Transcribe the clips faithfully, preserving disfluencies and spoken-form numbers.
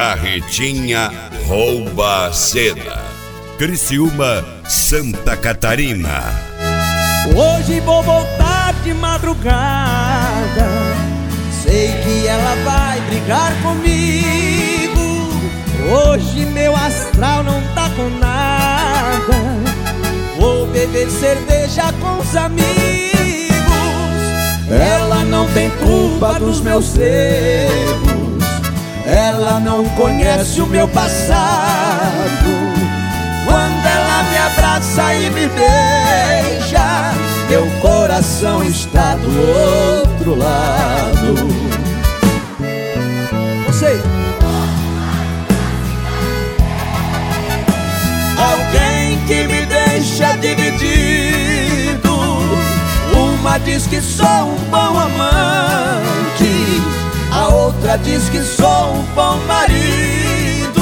Carretinha rouba seda. Criciúma, Santa Catarina. Hoje vou voltar de madrugada, sei que ela vai brigar comigo. Hoje meu astral não tá com nada, vou beber cerveja com os amigos. Ela não tem culpa dos meus erros, ela não conhece o meu passado. Quando ela me abraça e me beija, meu coração está do outro lado. Você. Alguém que me deixa dividido. Uma diz que sou um bom amante, a outra diz que sou um bom marido.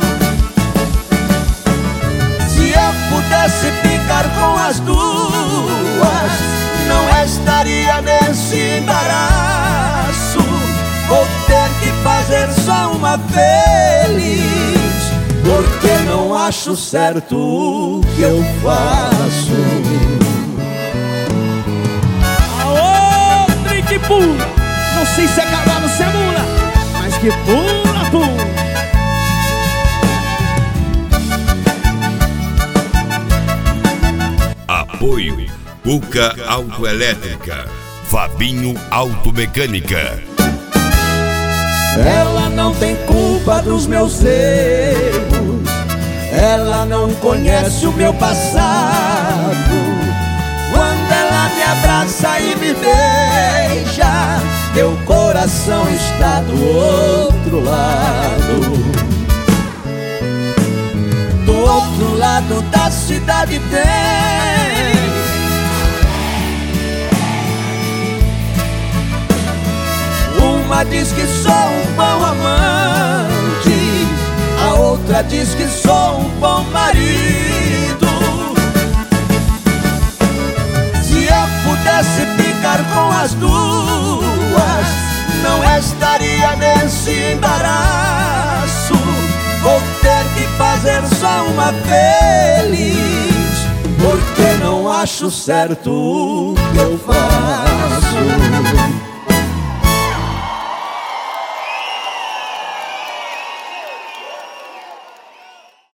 Se eu pudesse ficar com as duas, não estaria nesse embaraço. Vou ter que fazer só uma feliz, porque não acho certo o que eu faço. Aô, Drink Pool! Não sei se é cavalo ou se é mula, mas que pula, pum! Apoio Cuca Autoelétrica, Fabinho Automecânica. Ela não tem culpa dos meus erros, ela não conhece o meu passado. Quando ela me abraça e me beija, meu coração está do outro lado. Do outro lado da cidade tem uma diz que sou um bom amante, a outra diz que sou um bom marido. Se eu pudesse ficar com as duas, não estaria nesse embaraço. Vou ter que fazer só uma feliz, porque não acho certo o que eu faço.